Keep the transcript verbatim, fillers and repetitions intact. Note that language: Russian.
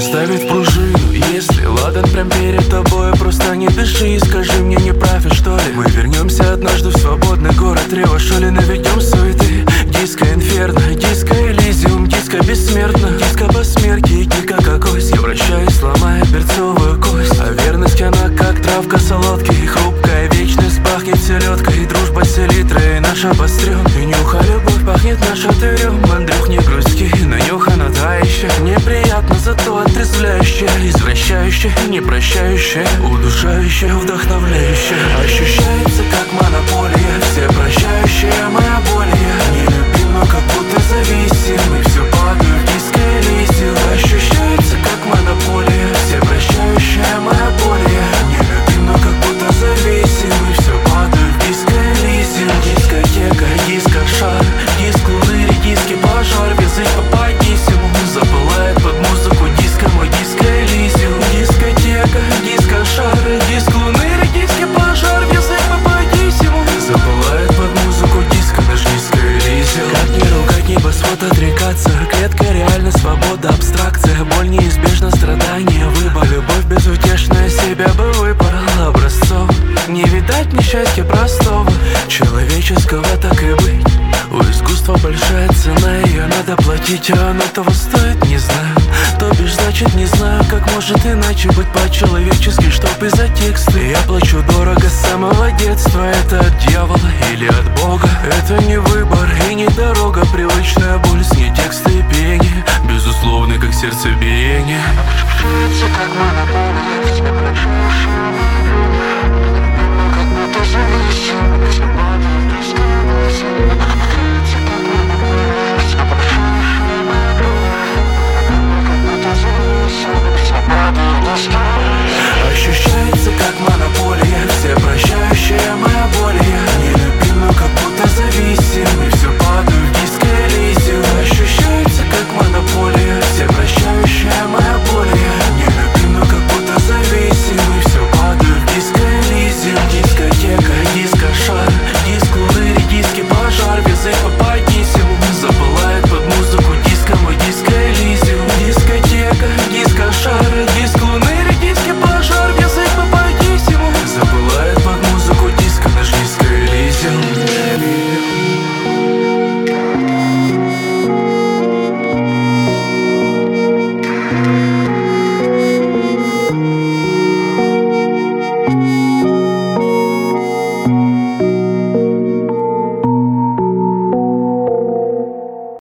поставить пружину. Если ладан прям перед тобой, просто не дыши и скажи мне, не прав я что ли? Мы вернемся однажды в свободный город Рева, что ли наведем суеты? Диско инферно, диско элизиум, диско бессмертно, диско посмертие, гика какой. Я вращаюсь, сломая берцовую кость. А верность она как травка солодкий, хрупкая вечность пахнет селедкой. Дружба селитрой наша обострен, и нюха любовь пахнет наша тырем. Андрюх, не грусти, но нюха она та еще. Неприятно, зато отрезвляющая, извращающая, непрощающая, удушающая, вдохновляющая. Ощущается как монополия, все прощающая моя боль. Я нелюбим, но как будто зависим, и все падаю в диско элизиум. Ощущается как монополия, все прощающая моя боль. Я нелюбим, но как будто зависим, и все падаю в диско элизиум. Дискотека, диско-шар, диск луны, редиски пожар. Язык попадисимум запылает под музыку диско, мой диско элизиум. Дискотека, диско-шар, диск луны, редиски пожар. Язык попадисимум запылает под музыку диско, наш диско элизиум. Как не ругать, небосвод отрекаться, клетка реально свобода, абстракция. Боль неизбежна, страдания, выбор. Любовь безутешная, себя бы выбрал образцов. Не видать несчастья простого, человеческого так и быть. У искусства большая цена, ее надо платить, а оно того стоит, не знаю. То бишь значит не знаю, как может иначе быть по-человечески, чтоб из-за текста. Я плачу дорого с самого детства, это от дьявола или от Бога. Это не выбор и не дорога, привычная боль, с ней тексты и пение, безусловно, как сердцебиение. Ощущается как монополия, все прощающие, как будто зависим, все падает,